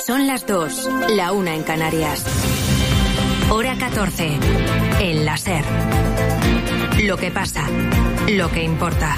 Son las 2, la 1 en Canarias. Hora 14, en la SER. Lo que pasa, lo que importa.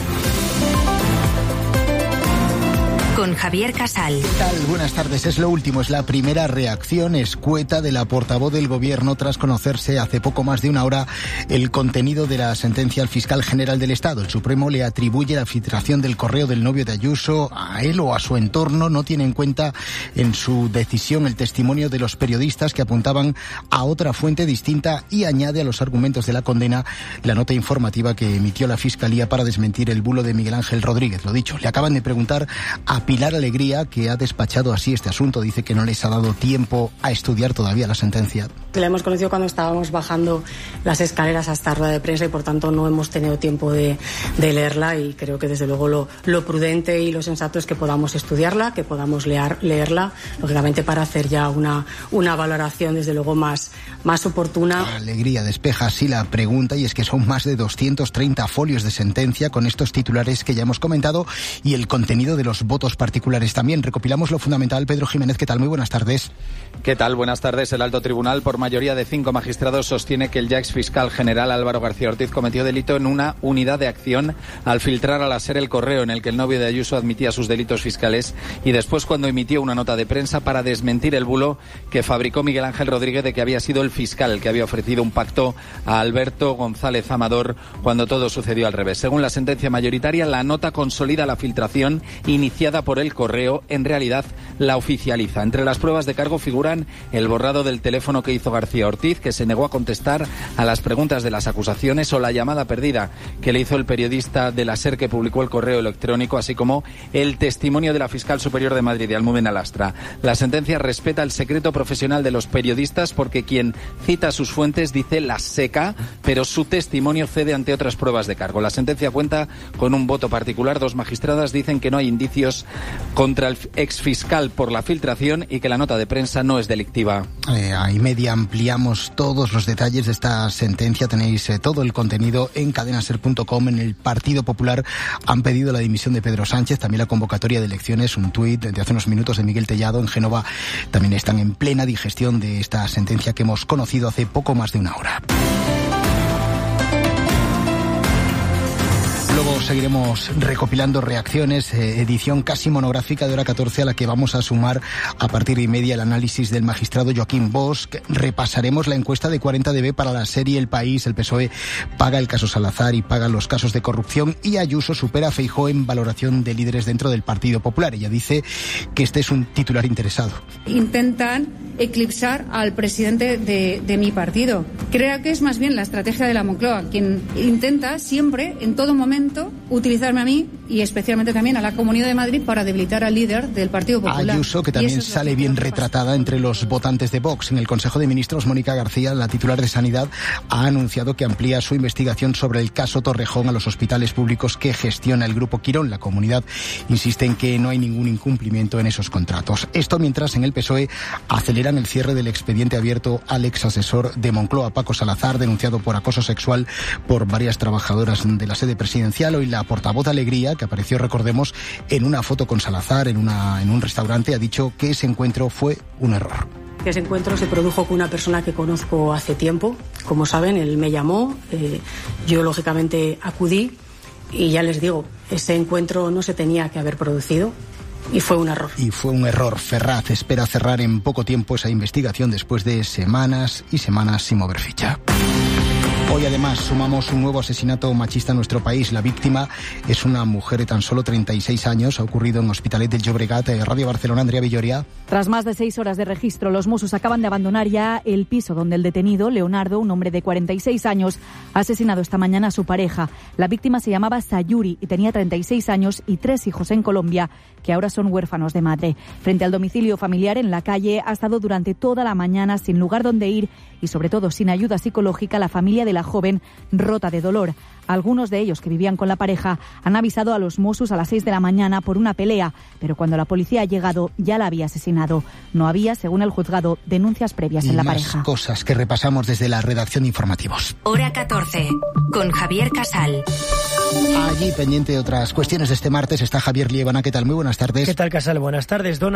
Con Javier Casal. ¿Qué tal? Buenas tardes. Es lo último, es la primera reacción escueta de la portavoz del Gobierno tras conocerse hace poco más de una hora el contenido de la sentencia al fiscal general del Estado. El Supremo le atribuye la filtración del correo del novio de Ayuso a él o a su entorno. No tiene en cuenta en su decisión el testimonio de los periodistas que apuntaban a otra fuente distinta y añade a los argumentos de la condena la nota informativa que emitió la Fiscalía para desmentir el bulo de Miguel Ángel Rodríguez. Lo dicho, le acaban de preguntar a Pilar Alegría, que ha despachado así este asunto. Dice que no les ha dado tiempo a estudiar todavía la sentencia. La hemos conocido cuando estábamos bajando las escaleras hasta rueda de prensa y por tanto no hemos tenido tiempo de leerla, y creo que desde luego lo prudente y lo sensato es que podamos estudiarla, que podamos leerla, lógicamente para hacer ya una valoración desde luego más oportuna. Alegría despeja así la pregunta, y es que son más de 230 folios de sentencia con estos titulares que ya hemos comentado y el contenido de los votos particulares también. Recopilamos lo fundamental. Pedro Jiménez, ¿qué tal? Muy buenas tardes. ¿Qué tal? Buenas tardes. El alto tribunal, por mayoría de 5 magistrados, sostiene que el ya exfiscal general Álvaro García Ortiz cometió delito en una unidad de acción al filtrar a la SER el correo en el que el novio de Ayuso admitía sus delitos fiscales y después cuando emitió una nota de prensa para desmentir el bulo que fabricó Miguel Ángel Rodríguez de que había sido el fiscal que había ofrecido un pacto a Alberto González Amador cuando todo sucedió al revés. Según la sentencia mayoritaria, la nota consolida la filtración iniciada por el correo, en realidad la oficializa. Entre las pruebas de cargo figuran el borrado del teléfono que hizo García Ortiz, que se negó a contestar a las preguntas de las acusaciones, o la llamada perdida que le hizo el periodista de la SER que publicó el correo electrónico, así como el testimonio de la fiscal superior de Madrid, Almudena Lastra. La sentencia respeta el secreto profesional de los periodistas porque quien cita sus fuentes dice las seca, pero su testimonio cede ante otras pruebas de cargo. La sentencia cuenta con un voto particular. 2 magistradas dicen que no hay indicios contra el exfiscal por la filtración y que la nota de prensa no es delictiva. A y media ampliamos todos los detalles de esta sentencia. Tenéis todo el contenido en cadenaser.com. En el Partido Popular han pedido la dimisión de Pedro Sánchez, también la convocatoria de elecciones. Un tuit de hace unos minutos de Miguel Tellado. En Génova también están en plena digestión de esta sentencia que hemos conocido hace poco más de una hora. Luego seguiremos recopilando reacciones, edición casi monográfica de hora 14 a la que vamos a sumar a partir de media el análisis del magistrado Joaquín Bosch. Repasaremos la encuesta de 40DB para la serie El País. El PSOE paga el caso Salazar y paga los casos de corrupción, y Ayuso supera a Feijóo en valoración de líderes dentro del Partido Popular. Ella dice que este es un titular interesado. Intentan eclipsar al presidente de mi partido. Creo que es más bien la estrategia de la Moncloa, quien intenta siempre, en todo momento, utilizarme a mí y especialmente también a la Comunidad de Madrid para debilitar al líder del Partido Popular. Ayuso, que también sale bien retratada entre los votantes de Vox. En el Consejo de Ministros, Mónica García, la titular de Sanidad, ha anunciado que amplía su investigación sobre el caso Torrejón a los hospitales públicos que gestiona el Grupo Quirón. La comunidad insiste en que no hay ningún incumplimiento en esos contratos. Esto mientras en el PSOE aceleran el cierre del expediente abierto al exasesor de Moncloa, Paco Salazar, denunciado por acoso sexual por varias trabajadoras de la sede presidencial. Hoy la portavoz de Alegría, que apareció, recordemos, en una foto con Salazar en un restaurante, ha dicho que ese encuentro fue un error. Ese encuentro se produjo con una persona que conozco hace tiempo. Como saben, él me llamó, yo lógicamente acudí y ya les digo, ese encuentro no se tenía que haber producido. Y fue un error. Y fue un error. Ferraz espera cerrar en poco tiempo esa investigación después de semanas y semanas sin mover ficha. Hoy además sumamos un nuevo asesinato machista en nuestro país. La víctima es una mujer de tan solo 36 años. Ha ocurrido en Hospitalet del Llobregat. Radio Barcelona, Andrea Villoria. Tras más de 6 horas de registro, los Mossos acaban de abandonar ya el piso donde el detenido, Leonardo, un hombre de 46 años, ha asesinado esta mañana a su pareja. La víctima se llamaba Sayuri y tenía 36 años y 3 hijos en Colombia, que ahora son huérfanos de madre. Frente al domicilio familiar en la calle, ha estado durante toda la mañana sin lugar donde ir y sobre todo sin ayuda psicológica la familia de la joven, rota de dolor. Algunos de ellos que vivían con la pareja han avisado a los Mossos a las 6 de la mañana por una pelea, pero cuando la policía ha llegado ya la había asesinado. No había, según el juzgado, denuncias previas en la pareja. Más cosas que repasamos desde la redacción de informativos. Hora 14, con Javier Casal. Allí, pendiente de otras cuestiones de este martes, está Javier Liébana. ¿Qué tal? Muy buenas tardes. ¿Qué tal, Casal? Buenas tardes, Dona.